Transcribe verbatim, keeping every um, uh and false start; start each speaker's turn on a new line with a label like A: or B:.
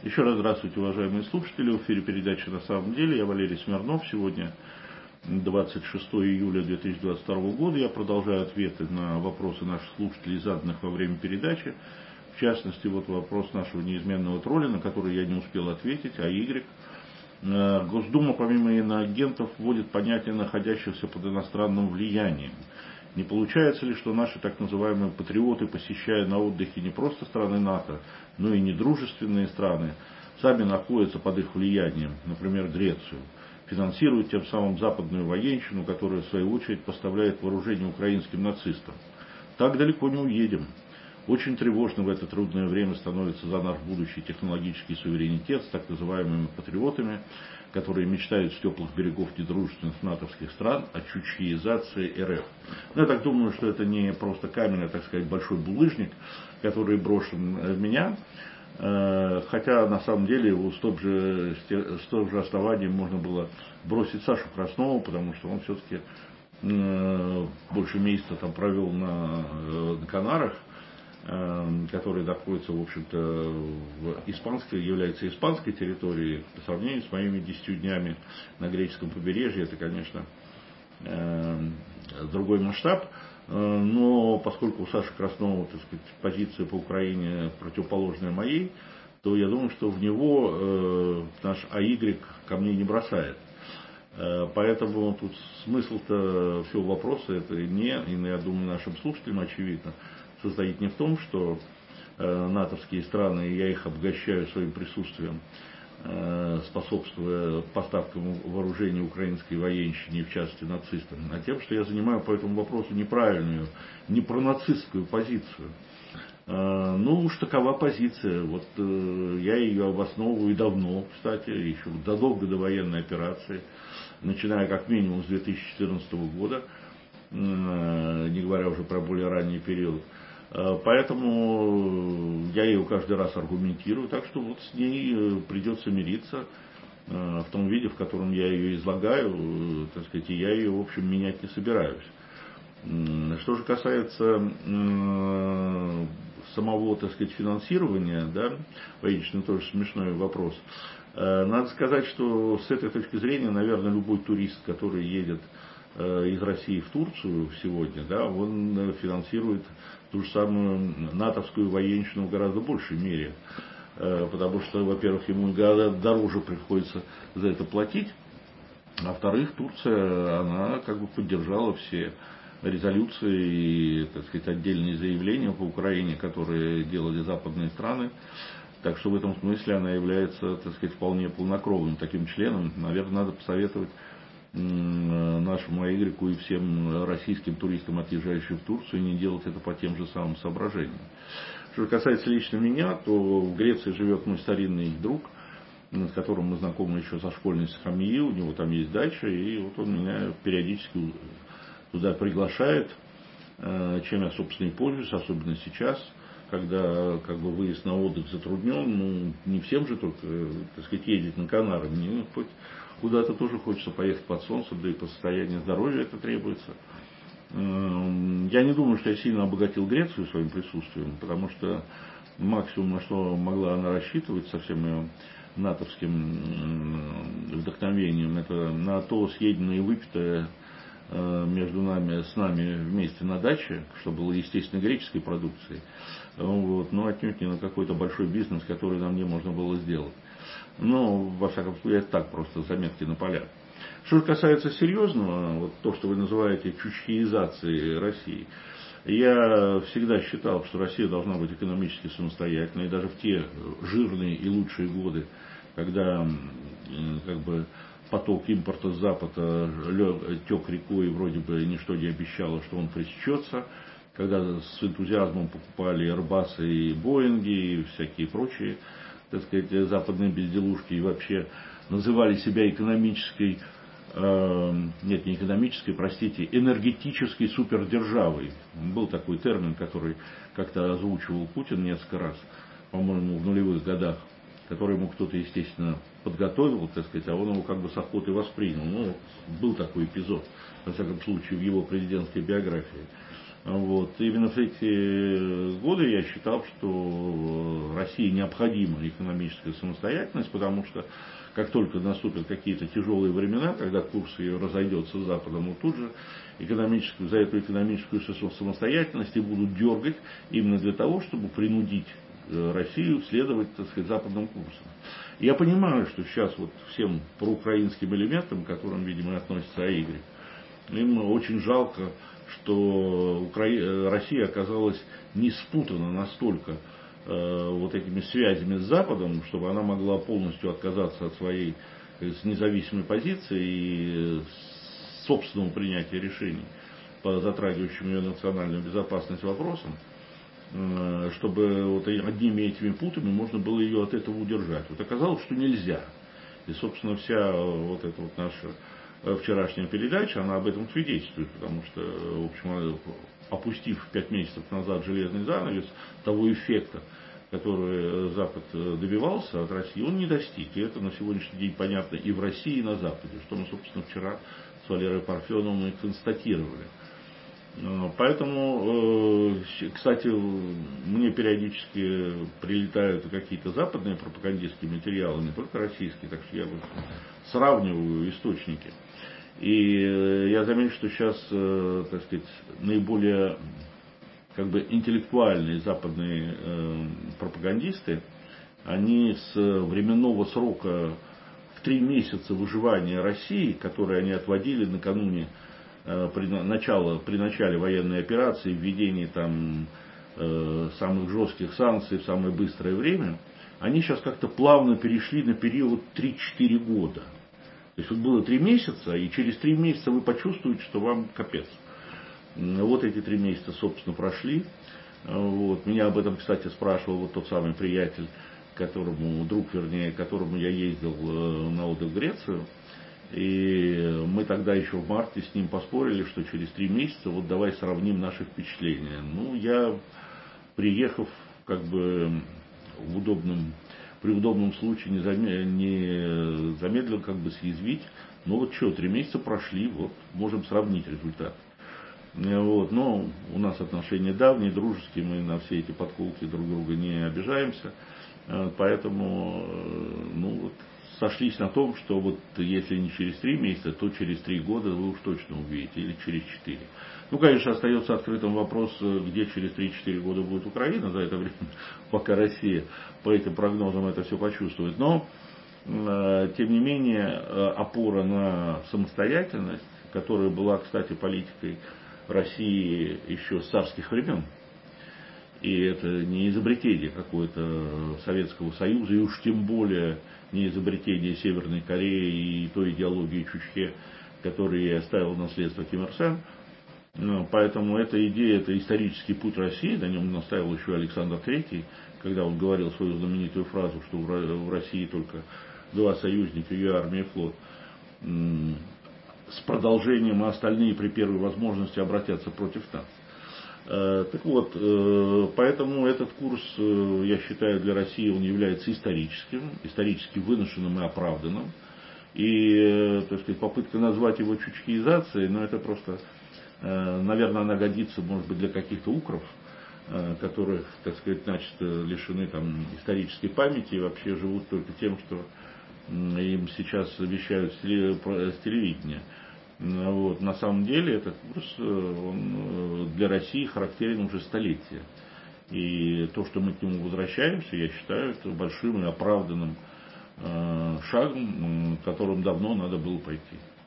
A: Еще раз здравствуйте, уважаемые слушатели. В эфире передачи «На самом деле». Я Валерий Смирнов. Сегодня двадцать шестое июля две тысячи двадцать второго года. Я продолжаю ответы на вопросы наших слушателей, заданных во время передачи. В частности, вот вопрос нашего неизменного тролля, на который я не успел ответить, а Y. Госдума, помимо иноагентов, вводит понятие находящихся под иностранным влиянием. Не получается ли, что наши так называемые патриоты, посещая на отдыхе не просто страны НАТО, но и недружественные страны, сами находятся под их влиянием, например, Грецию, финансируют тем самым западную военщину, которая в свою очередь поставляет вооружение украинским нацистам? Так далеко не уедем. Очень тревожно в это трудное время становится за наш будущий технологический суверенитет с так называемыми патриотами, которые мечтают с теплых берегов недружественных натовских стран о чучхеизации РФ. Но я так думаю, что это не просто камень, а, так сказать, большой булыжник, который брошен в меня. Хотя, на самом деле, его с том же, с том же основанием можно было бросить Сашу Краснову, потому что он все-таки больше месяца там провел на, на Канарах, который находится, в общем-то, в испанской, является испанской территорией, по сравнению с моими десятью днями на греческом побережье, это, конечно, другой масштаб. Но поскольку у Саши Краснова, так сказать, позиция по Украине противоположная моей, то я думаю, что в него наш АY камней не бросает. Поэтому тут смысл-то всего вопроса это не, и я думаю, нашим слушателям очевидно, состоит не в том, что э, натовские страны, я их обогащаю своим присутствием, э, способствуя поставкам вооружения украинской военщине, в частности нацистам, а тем, что я занимаю по этому вопросу неправильную, не пронацистскую позицию. Э, ну уж такова позиция. Вот э, я ее обосновываю давно, кстати, еще задолго до военной операции, начиная как минимум с две тысячи четырнадцатого года, э, не говоря уже про более ранний период. Поэтому я ее каждый раз аргументирую, так что вот с ней придется мириться в том виде, в котором я ее излагаю, так сказать, и я ее, в общем, менять не собираюсь. Что же касается самого, так сказать, финансирования, да, военщины тоже смешной вопрос. Надо сказать, что с этой точки зрения, наверное, любой турист, который едет из России в Турцию сегодня, да, он финансирует ту же самую натовскую военщину в гораздо большей мере. Потому что, во-первых, ему гораздо дороже приходится за это платить, а во-вторых, Турция, она как бы поддержала все резолюции и, так сказать, отдельные заявления по Украине, которые делали западные страны. Так что в этом смысле она является, так сказать, вполне полнокровным таким членом. Наверное, надо посоветовать нашему Игреку и всем российским туристам, отъезжающим в Турцию, не делать это по тем же самым соображениям. Что касается лично меня, то в Греции живет мой старинный друг, с которым мы знакомы еще со школьной скамьи, у него там есть дача, и вот он меня периодически туда приглашает, чем я, собственно, и пользуюсь, особенно сейчас, когда как бы выезд на отдых затруднен. Ну, не всем же только, так сказать, ездить на Канары, мне хоть куда-то тоже хочется поехать под солнцем, да и по состоянию здоровья это требуется. Я не думаю, что я сильно обогатил Грецию своим присутствием, потому что максимум, на что могла она рассчитывать со всем ее натовским вдохновением, это на то съеденное и выпитое между нами, с нами вместе на даче, что было, естественно, греческой продукцией, вот, но отнюдь не на какой-то большой бизнес, который нам не можно было сделать. Ну, во всяком случае, это так, просто заметки на полях. Что же касается серьезного, вот то, что вы называете чучхеизацией России, я всегда считал, что Россия должна быть экономически самостоятельной, и даже в те жирные и лучшие годы, когда как бы поток импорта с Запада тек рекой, и вроде бы ничто не обещало, что он пресечется, когда с энтузиазмом покупали Airbus и Боинги и всякие прочие, так сказать, западные безделушки, и вообще называли себя экономической, э, нет, не экономической, простите, энергетической супердержавой. Был такой термин, который как-то озвучивал Путин несколько раз, по-моему, в нулевых годах, который ему кто-то, естественно, подготовил, так сказать, а он его как бы с охотой воспринял. Ну, был такой эпизод, во всяком случае, в его президентской биографии. Вот. Именно в эти годы я считал, что России необходима экономическая самостоятельность, потому что как только наступят какие-то тяжелые времена, когда курс ее разойдется с Западом, вот тут же экономическую, за эту экономическую самостоятельность и будут дергать именно для того, чтобы принудить Россию следовать, так сказать, западным курсом. Я понимаю, что сейчас вот всем проукраинским элементам, к которым, видимо, относится АИГРЕ, им очень жалко, что Укра... Россия оказалась не спутана настолько э, вот этими связями с Западом, чтобы она могла полностью отказаться от своей с независимой позиции и собственного принятия решений по затрагивающим ее национальную безопасность вопросам, э, чтобы вот одними этими путами можно было ее от этого удержать. Вот оказалось, что нельзя. И, собственно, вся вот эта вот наша вчерашняя передача, она об этом свидетельствует, потому что, в общем, опустив пять месяцев назад железный занавес, того эффекта, который Запад добивался от России, он не достиг. И это на сегодняшний день понятно и в России, и на Западе, что мы, собственно, вчера с Валерой Парфеновым и констатировали. Поэтому, кстати, мне периодически прилетают какие-то западные пропагандистские материалы, не только российские, так что я сравниваю источники. И я заметил, что сейчас, так сказать, наиболее как бы интеллектуальные западные пропагандисты, они с временного срока в три месяца выживания России, который они отводили накануне при, начала, при начале военной операции, введении там самых жестких санкций в самое быстрое время, они сейчас как-то плавно перешли на период три-четыре года. То есть вот было три месяца, и через три месяца вы почувствуете, что вам капец. Вот эти три месяца, собственно, прошли. Вот. Меня об этом, кстати, спрашивал вот тот самый приятель, которому, друг, вернее, которому я ездил на отдых в Грецию. И мы тогда еще в марте с ним поспорили, что через три месяца вот давай сравним наши впечатления. Ну, я, приехав как бы в удобном, при удобном случае не, замедлил, не замедлил как бы съязвить. Ну вот что, три месяца прошли, вот можем сравнить результат. Вот, но у нас отношения давние, дружеские, мы на все эти подколки друг друга не обижаемся. Поэтому, ну вот, сошлись на том, что вот если не через три месяца, то через три года вы уж точно увидите, или через четыре. Ну, конечно, остается открытым вопрос, где через три-четыре года будет Украина, за это время, пока Россия по этим прогнозам это все почувствует. Но, тем не менее, опора на самостоятельность, которая была, кстати, политикой России еще с царских времен, и это не изобретение какое-то Советского Союза, и уж тем более не изобретение Северной Кореи и той идеологии Чучхе, которую ей оставил наследство Ким Ир Сен. Поэтому эта идея, это исторический путь России, на нем настаивал еще Александр Третий, когда он говорил свою знаменитую фразу, что в России только два союзника, ее армия и флот, с продолжением, а остальные при первой возможности обратятся против нас. Так вот, поэтому этот курс, я считаю, для России он является историческим, исторически выношенным и оправданным. И, так сказать, попытка назвать его чучхеизацией, но это просто, наверное, она годится, может быть, для каких-то укров, которых, так сказать, начисто лишены там исторической памяти и вообще живут только тем, что им сейчас вещают с телевидения. Вот. На самом деле этот курс он для России характерен уже столетия. И то, что мы к нему возвращаемся, я считаю, это большим и оправданным шагом, которым давно надо было пойти.